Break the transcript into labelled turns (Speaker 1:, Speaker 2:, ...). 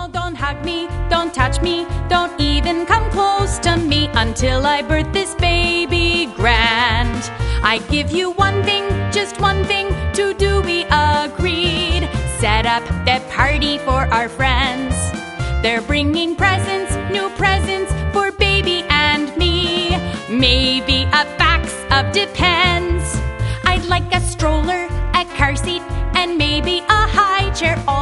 Speaker 1: Oh, don't hug me, don't touch me, don't even come close to me until I birth this baby grand. I give you one thing, just one thing to do, we agreed. Set up the party for our friends. They're bringing presents, new presents for baby and me. Maybe a box of Depends. I'd like a stroller, a car seat, and maybe a high chair.